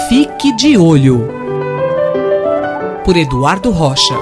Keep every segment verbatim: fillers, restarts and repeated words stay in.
Fique de Olho, por Eduardo Rocha.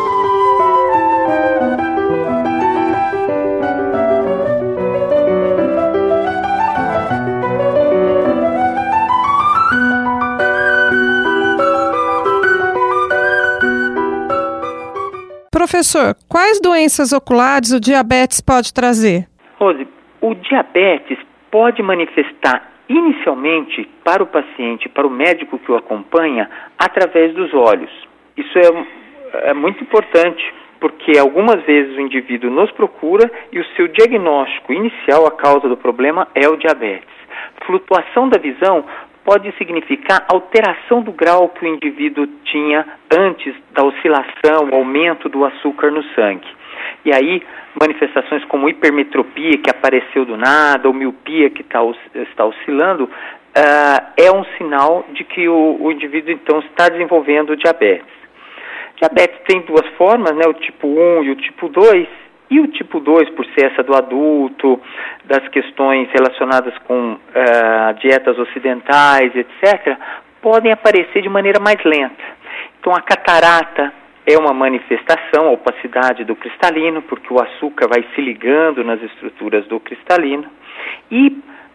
Professor, quais doenças oculares o diabetes pode trazer? Rose, o diabetes pode manifestar inicialmente para o paciente, para o médico que o acompanha, através dos olhos. Isso é, é muito importante, porque algumas vezes o indivíduo nos procura e o seu diagnóstico inicial, a causa do problema, é o diabetes. Flutuação da visão pode significar alteração do grau que o indivíduo tinha antes da oscilação, o aumento do açúcar no sangue. E aí, manifestações como hipermetropia, que apareceu do nada, ou miopia, que tá, está oscilando, uh, é um sinal de que o, o indivíduo, então, está desenvolvendo diabetes. Diabetes tem duas formas, né, o tipo um e o tipo dois. E o tipo dois, por ser essa do adulto, das questões relacionadas com uh, dietas ocidentais, etcétera, podem aparecer de maneira mais lenta. Então, a catarata é uma manifestação, a opacidade do cristalino, porque o açúcar vai se ligando nas estruturas do cristalino. E,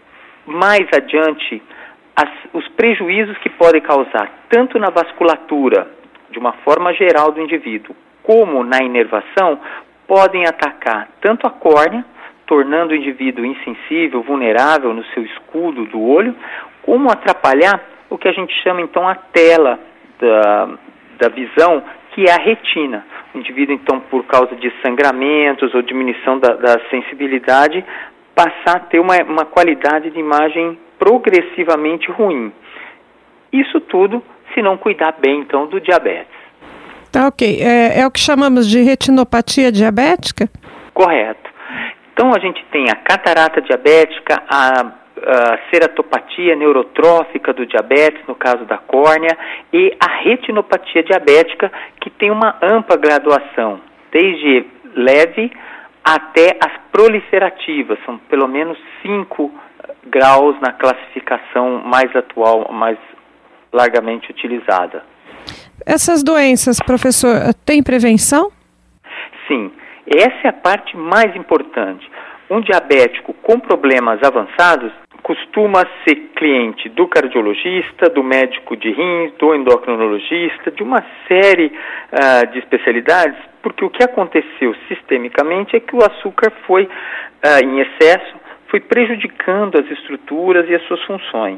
mais adiante, as, os prejuízos que podem causar, tanto na vasculatura, de uma forma geral do indivíduo, como na inervação, podem atacar tanto a córnea, tornando o indivíduo insensível, vulnerável no seu escudo do olho, como atrapalhar o que a gente chama então a tela da, da visão, que é a retina. O indivíduo então, por causa de sangramentos ou diminuição da, da sensibilidade, passar a ter uma, uma qualidade de imagem progressivamente ruim. Isso tudo se não cuidar bem então do diabetes. Tá, ok. É, é o que chamamos de retinopatia diabética? Correto. Então a gente tem a catarata diabética, a, a ceratopatia neurotrófica do diabetes, no caso da córnea, e a retinopatia diabética, que tem uma ampla graduação, desde leve até as proliferativas, são pelo menos cinco graus na classificação mais atual, mais largamente utilizada. Essas doenças, professor, têm prevenção? Sim, essa é a parte mais importante. Um diabético com problemas avançados costuma ser cliente do cardiologista, do médico de rins, do endocrinologista, de uma série uh, de especialidades, porque o que aconteceu sistemicamente é que o açúcar foi, uh, em excesso, foi prejudicando as estruturas e as suas funções.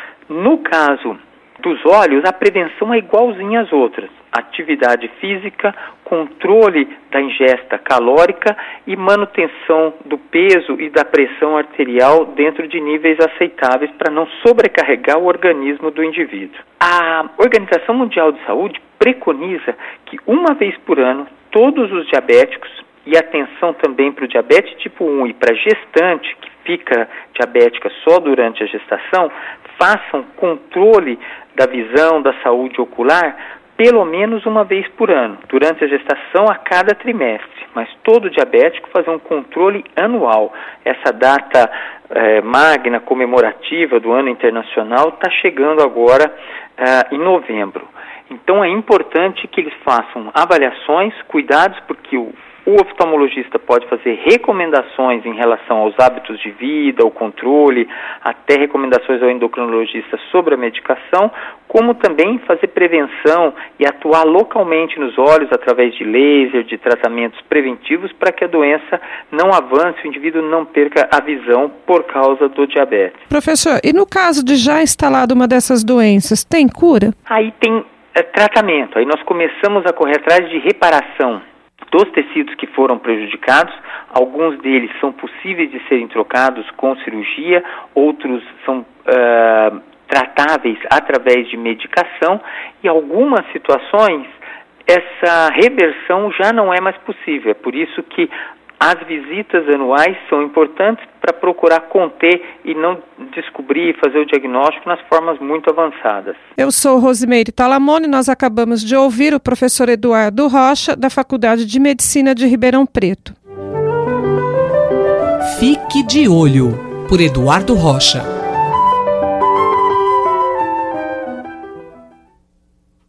No caso dos olhos, a prevenção é igualzinha às outras. Atividade física, controle da ingesta calórica e manutenção do peso e da pressão arterial dentro de níveis aceitáveis para não sobrecarregar o organismo do indivíduo. A Organização Mundial de Saúde preconiza que uma vez por ano todos os diabéticos, e atenção também para o diabetes tipo um e para gestante, que fica diabética só durante a gestação, façam controle da visão, da saúde ocular, pelo menos uma vez por ano, durante a gestação a cada trimestre. Mas todo diabético fazer um controle anual. Essa data eh, magna, comemorativa do ano internacional está chegando agora eh, em novembro. Então é importante que eles façam avaliações, cuidados, porque o O oftalmologista pode fazer recomendações em relação aos hábitos de vida, ao controle, até recomendações ao endocrinologista sobre a medicação, como também fazer prevenção e atuar localmente nos olhos através de laser, de tratamentos preventivos para que a doença não avance, o indivíduo não perca a visão por causa do diabetes. Professor, e no caso de já instalado uma dessas doenças, tem cura? Aí tem é, tratamento, aí nós começamos a correr atrás de reparação dos tecidos que foram prejudicados. Alguns deles são possíveis de serem trocados com cirurgia, outros são uh, tratáveis através de medicação, e algumas situações essa reversão já não é mais possível. É por isso que as visitas anuais são importantes para procurar conter e não descobrir e fazer o diagnóstico nas formas muito avançadas. Eu sou Rosimeire Talamone, nós acabamos de ouvir o professor Eduardo Rocha, da Faculdade de Medicina de Ribeirão Preto. Fique de Olho, por Eduardo Rocha.